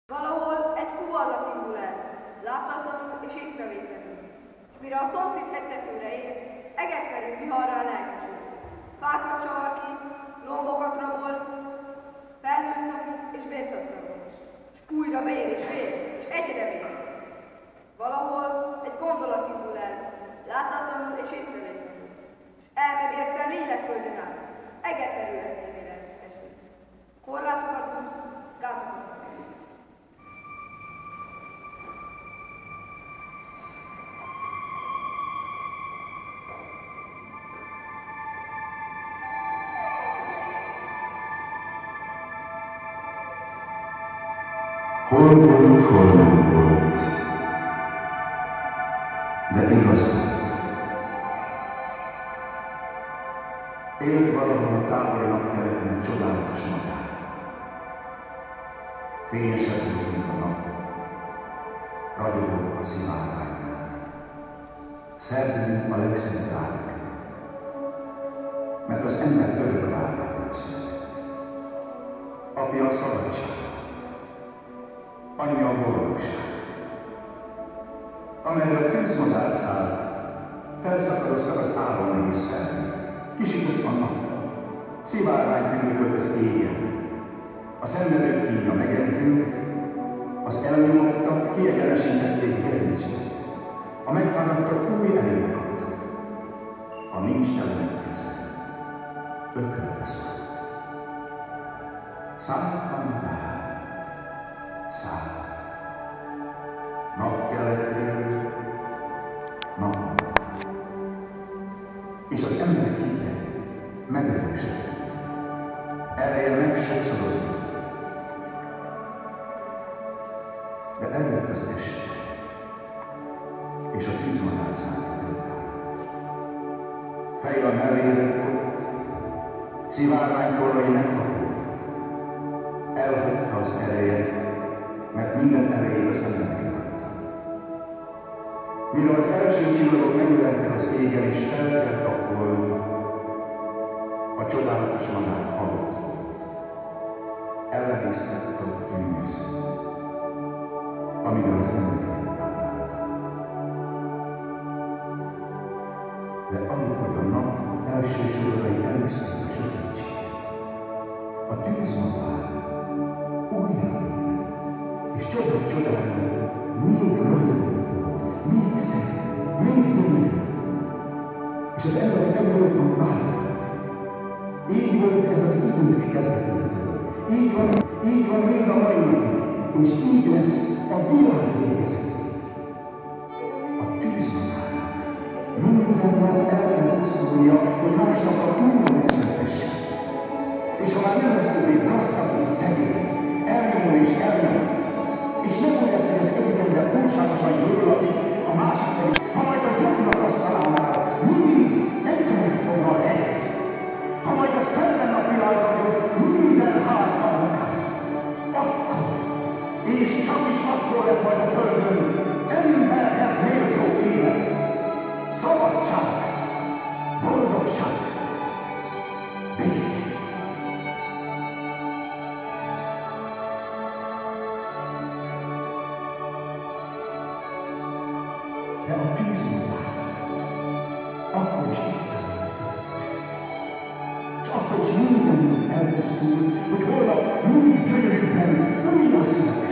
Valahol egy fuvarlat indul el, láthatatlanul és észrevétlenül, és mire a szomszéd hegytetőre ér, egetverő viharrá lelkesül. Fákat csavar ki, lombokat rabol, felhőt szakít és bércot rabol, és újra vér és vér, és egyre vér. Valahol egy gondolat indul el, láthatatlanul és észrevétlenül, és elmebércel lélekföldön át, egetverő eszmévére esik. Korlátokat szúsz, gátokat. Hol volt, hol nem volt, de igaz volt. Élt valahol a távoli napkeleten egy csodálatos madár. Fényesebb, mint a nap, ragyogó a szivárványnál. Szebb, mint a legszebb rádik, mert az ember örök várványban született. Apja a szabadság, anyja a boldogság. Amerre a tűzmadár szállt, felszakadoztak az álom nehéz felhők. Kisütött a nap, szivárvány tündökölt az égen. A szenvedők kínja megenyhült, az elnyomottak kiegyenesítették gerincüket. A megfáradtak új erőbe kaptak. A nincs ellentéze, ökölbe szállt. Szállt a madár. Szállt. Napkeletről napra. És az emberek hite megerősödött. Ereje megsokszorozódott. De eljött az este, és a tűzmadár szállt elvált. Fejjel mellé ott, szivárványkorrai megfordultak. Elhagyta az ereje, mert minden erejét az embernek adta. Mire az első csillagok megjelentek az égen és felkelt a hold, a csodálatos madár halott volt. Elvésztett a tűz, amivel az embereket táplálta. De amikor a nap első sorai először a sötétséget, a tűzmadár újra élt, és csodálja, még ragyogó volt, még szebb, még gyönyörű. És az emberek egyébként várták. Így volt ez az idők kezdetétől. Így van mind a mai napig, és így lesz a világ végezetéig. A tűzmadárnak minden nap el kell pusztulnia, hogy másnap a túlra megszületessen. És ha már nem lesz többé gazdag és szegény, elnyomul és elnyomott, és nem úgy lesz, hogy az egyik ember túlságosan jól lakik, a másik pedig, ha majd a jobbnak asztalánál mind egyaránt foglal helyet, ha majd a szellem világban minden ház adnak, akkor, és csak is akkor lesz majd a földön emberhez méltó élet, szabadság, boldogság, béke. De a tűzmadár akkor is itt szállít földre. És akkor is minden elpusztul, hogy holnap még gyönyörűbben újra születessen.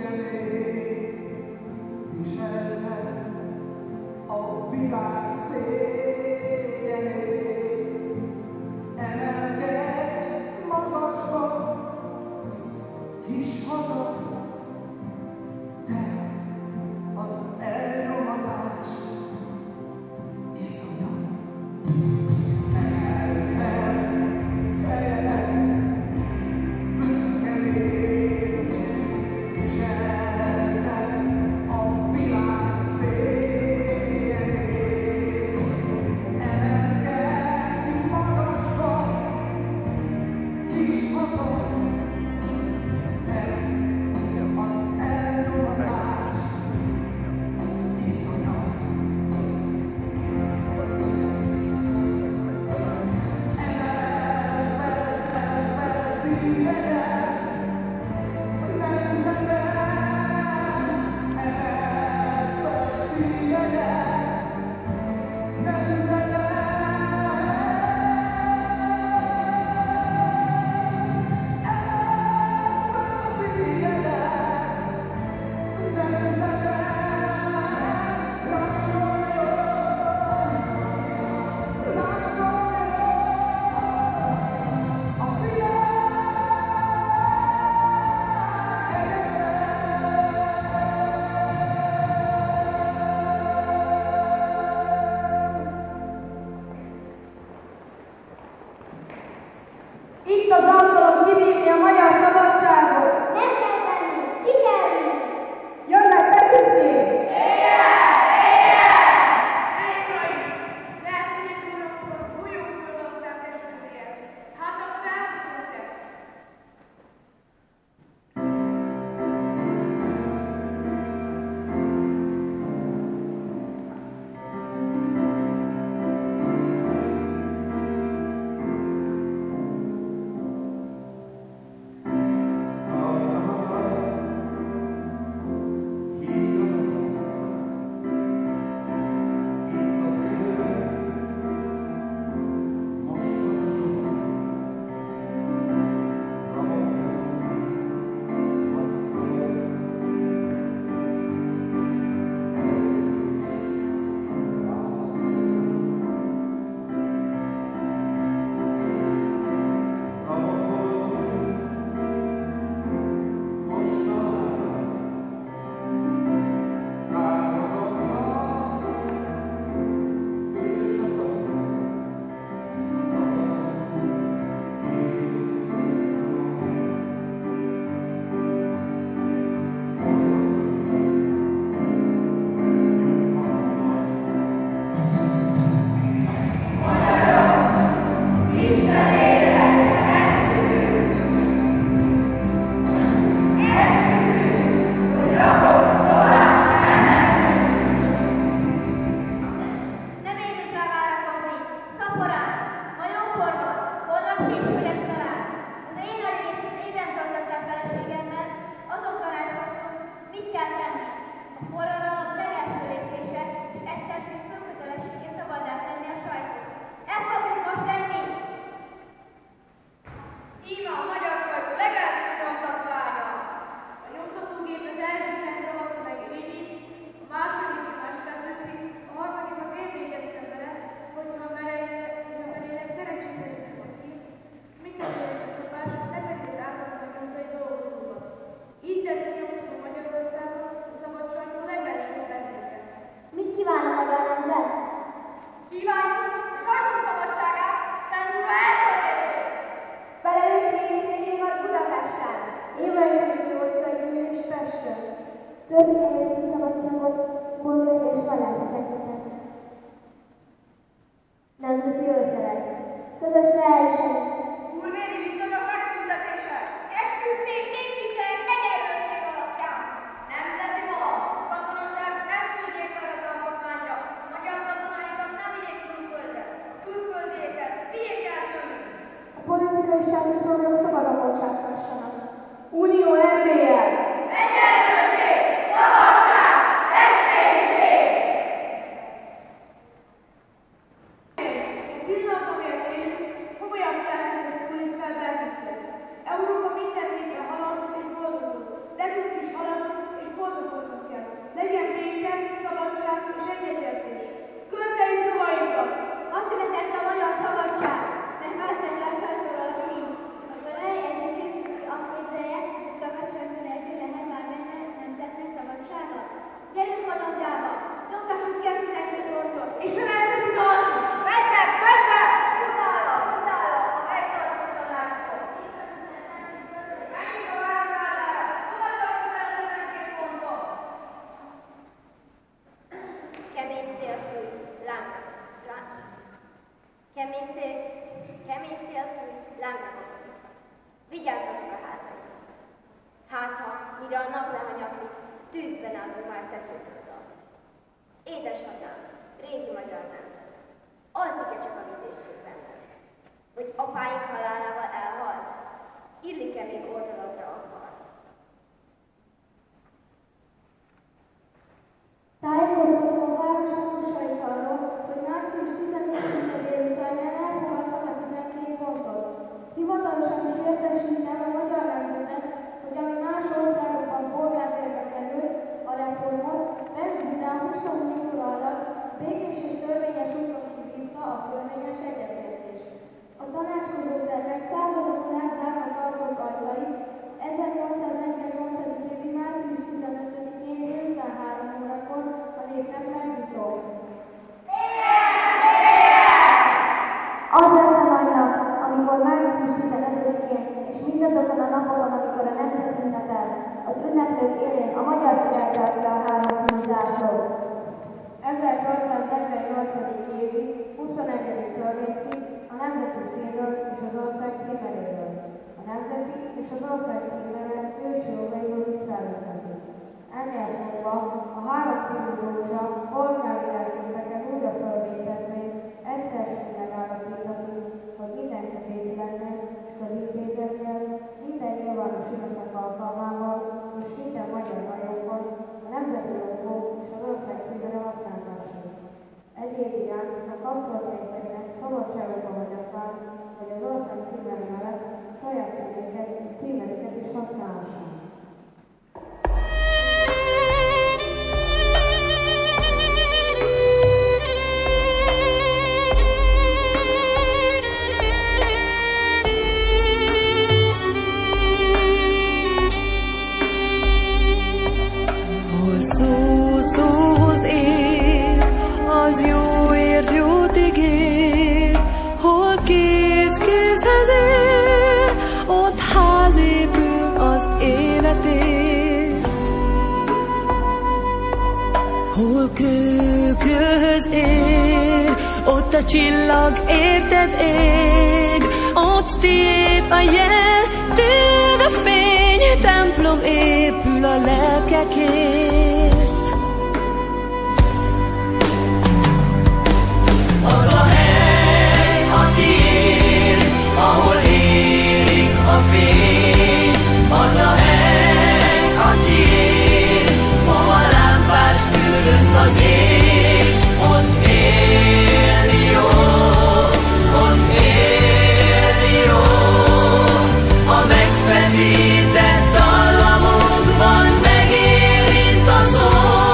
Itt az alkalom kivívni a magyar szabadságot. Nem kell tenni, ki kell vinni. Jönnek betűzni! Törvényelőtti szabadságot, bolgari és vallási tekintetben. Nemzeti őrszeret. Közös verseny. Úrvéri viszonyok megszüntetése. Esküdtség, képviselet, egyenlőség alapján. Nemzeti valami. Katonaság, esküdjék meg az alkotmányra. Magyar katonáikat nem vigyék külföldre. Külföldieket vigyék el tőlük. A politikai státuszolók szabadon bocsáttassanak. Unió Erdéllyel! Egyenlőség! Szabadság! Testvérűség! Pillanat, amelyet élünk, komolyan kell Amikor a nap lehanyatlik, tűzben állunk már tetőkről. Édes hazám, régi magyar nemzet, alszik-e csak a vitézség bennem? Hogy apáink halálával elhalt? Illik-e még oldalakra a harc? Tájékoztatom a város lakosait arról, hogy március 14-e délutánján elfogadtam a 12 pontot. Hivatalosan is értesítem a magyar nemzetet, hogy ami más országokban polgártérbe került, a reformot, Pest-Budán 24 óra alatt békés és törvényes úton kivívta a törvényes egyetértés. A tanácskozó tervek századokon elzárva tartott ajtait 1848. évi március 15-én délután 3 órakor a népnek megnyitom. Az lesz a nagy nap, amikor március 15-én és mindazokon a napokon, amikor a nemzet ünnepel, az ünneplők élén a magyar király tartja a 3 színű zászlót. 1848. évi 21. törvénycikk a nemzeti színről és az ország címeréről. A nemzeti és az ország címere ősi jogaiból visszaállíthatik. Ennél fogva a 3 színű rózsa polgárvilágképeken újra fölvétetvén egyszerűen megállapíthatjuk, hogy minden középületnek és közintézetnél, minden nyilvános ünnepek alkalmával és minden magyar hajókon a nemzeti logó és az ország címere használhatók. Egyéb iránt a kapcsolatrészeknek szabadságokat hagyatták, hogy az ország címere mellett saját színeket és címereket is használhassák. Szóhoz ér, az jóért jót ígér, hol kézhez ér, ott ház épül az életért. Hol kőhöz ér, ott a csillag érted ég, ott tiéd a jel, tiéd a fény, templom épül a lelkekért. Az a hely a tiéd, ahol ég a fény, az a hely a tiéd, hova lámpást küldött az ég, ott élni jó, ott élni jó, a megfeszített dallamokban megérint a szó.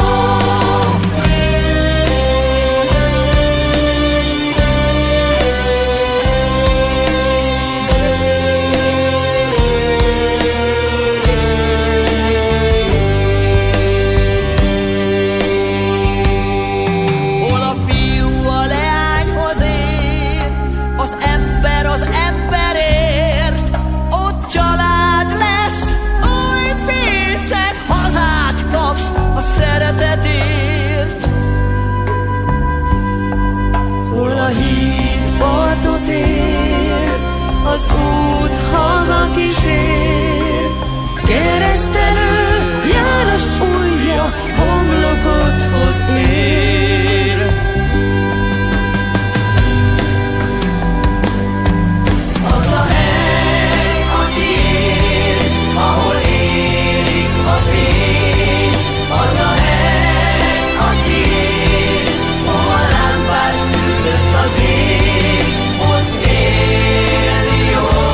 Szeretetért. Hol a híd partot ér, az út haza kísér, keresztelő János ujja homlokodhoz ér. Az a hely a tiéd, ahol ég a fény, az a hely a tiéd, hova lámpást küldött az ég, ott élni jó.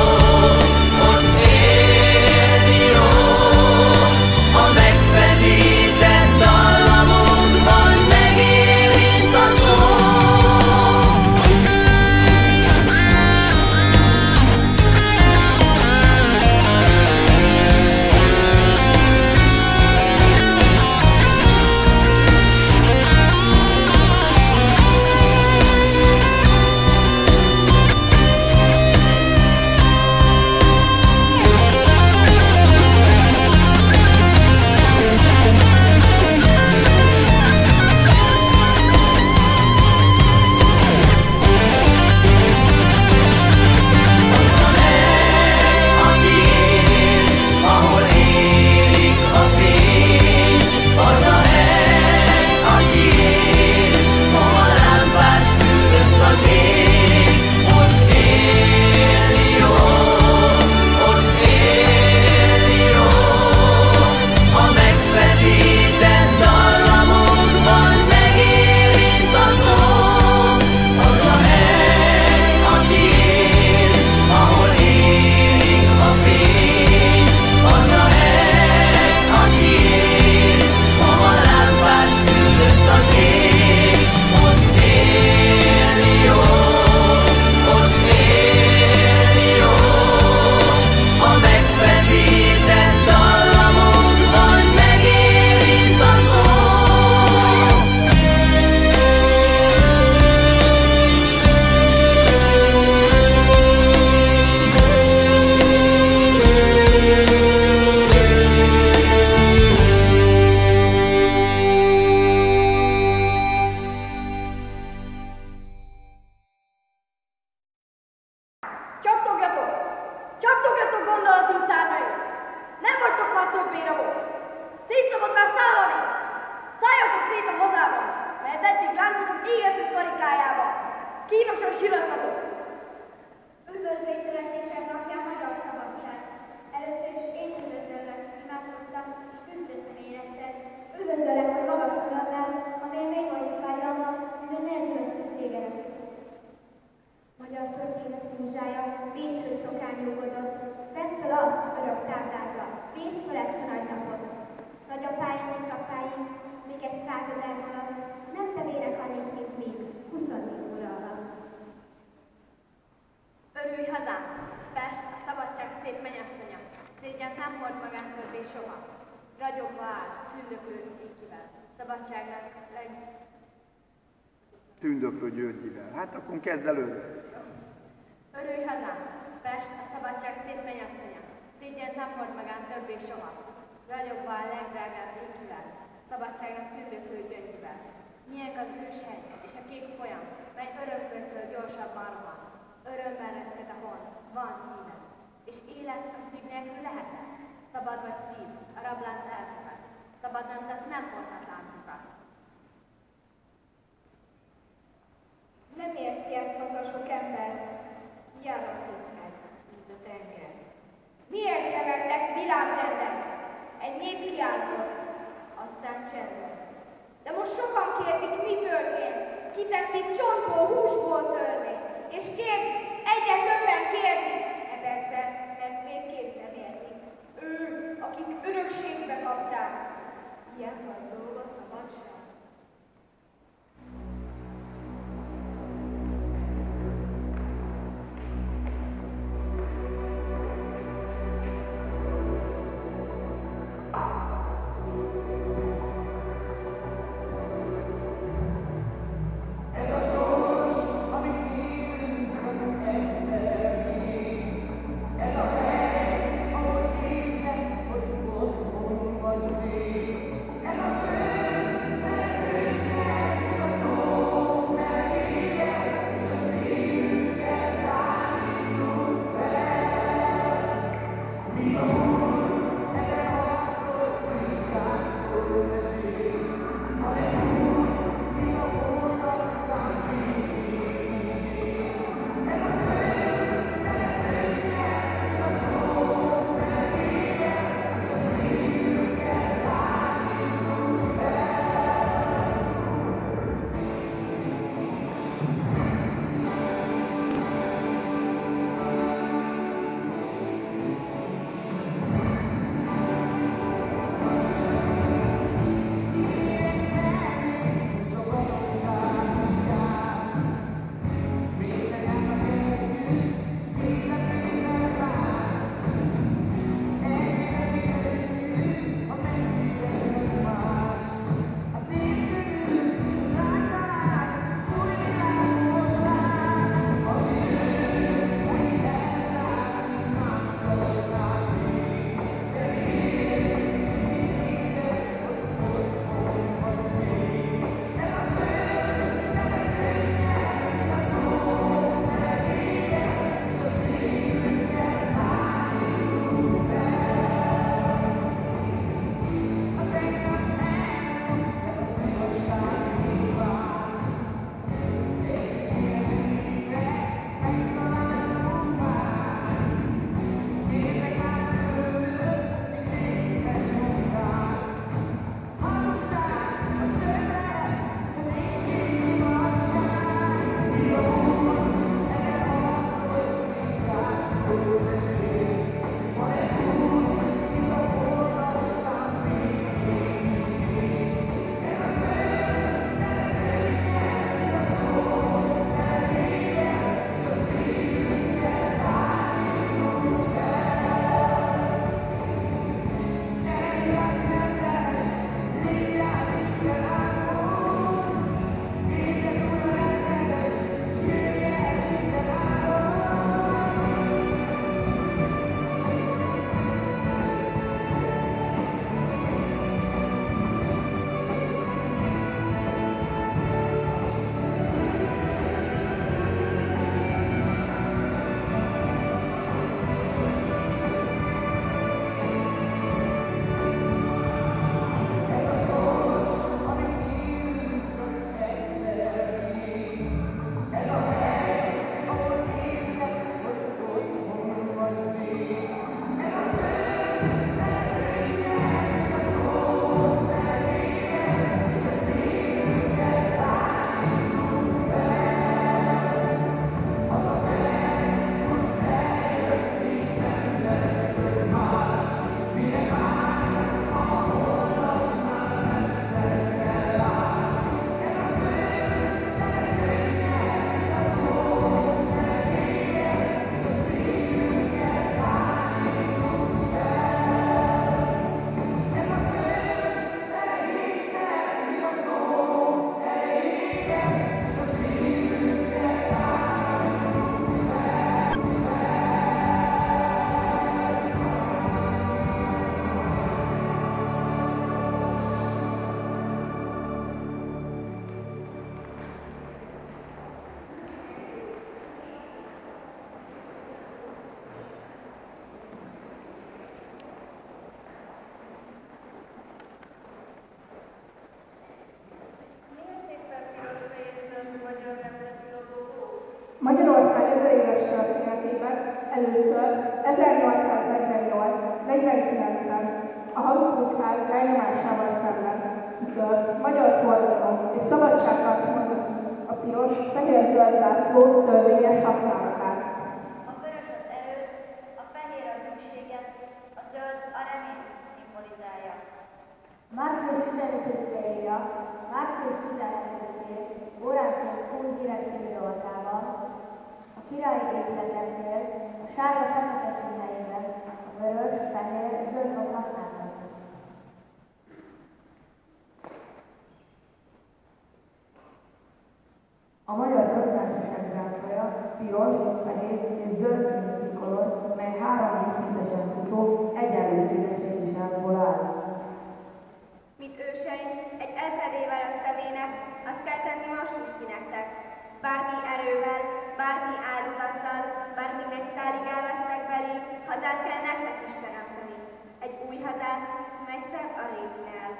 eddig láncokat égető karikájába. Kínosan zsilatadok. Üdvözlés születésed napján magyar szabadság. Először is én üdvözöllek, imádkoztam, és küzdöttem életed. Üdvözöllek, hogy magas örömmel, amely még vagy fájdalma, minden nélkülöztük tégedet. Magyar történet múzsája véső sokán nyugodott, vedd fel azt örök tábládra, védd fel ezt a nagy napot. Nagyapáink és apáink, még egy 100 000 alatt, nem tevérek annyit, mint mi, 24 óra alatt. Örülj hazám! Pest, a szabadság szép mennyasszonya, szégyen nem hord magán többé soha. Ragyogva áll, tündöklő ékivel, szabadságnak Tündöklő Györgyivel. Hát akkor kezd előre. Örülj hazám! Pest, a szabadság szép mennyasszonya, szégyen nem hord magán többé soha. Ragyogva áll legdrágább ékivel, szabadságnak tündöklő gyöngyivel. Milyen az őshegy és a kék folyam, mely örömkörtől gyorsabban rohan. Örömmel reszket a hon, van szíved, és élet a szív nélkül lehet-e? Szabad vagy szív, a rablánc elszakad, szabad nemzet nem hordhat láncokat. Nem érti ezt az a sok ember, járatok meg, mint a tenger. Miért kevertek világrendet? Egy nép kiáltott, aztán csendben. De most sokan kérdik, mi történt? Kitették csontból, húsból törvény. És kérni, egyre többen kérni, ebekbe, mert végképp nem értik. Akik örökségbe kapták. Ilyen van dolga szabadság. Magyarország 1000 éves történetében először 1848-49-ben a Habsburg-ház elnyomásával szemben kitört magyar forradalom és szabadságharc mondta ki a piros, fehér-zöld zászló törvényes használatát. A vörös az erőt, a fehér a hűséget, a zöld a reményt szimbolizálja. Március 15-e írja, március 17-én óránként új hírek című rovatában a királyi épületeknél a sárga-fekete színeiben a vörös, fehér és zöld fog használható. A Magyar Köztársaság zászlaja piros, fehér és zöld színű trikolor, mely 3 színesen futó, egyenlő színességű sávból áll. Mint őseink, egy 1000 évvel tevének, azt kell tenni most is ti nektek. Bármi erővel, bármi áldozattal, bármi megszálig elvesztek belé, hazát kell nektek is teremteni. Egy új hazát, mely szebb a réginél.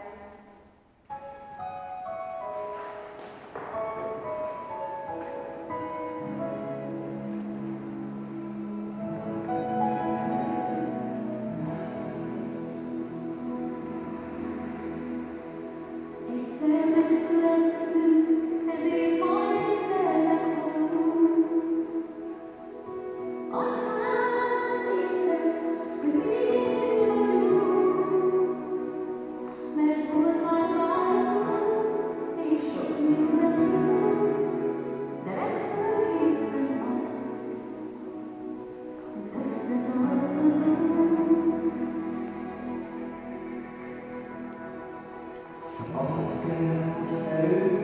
Egyszer megszülettünk, ezért majd egyszer meghalunk. Adj halálát érted, de még itt vagyunk. Mert volt már bánatunk, és sok mindent tudunk, de legfőképpen azt, hogy összetartozunk. Csak az kell, hogy erő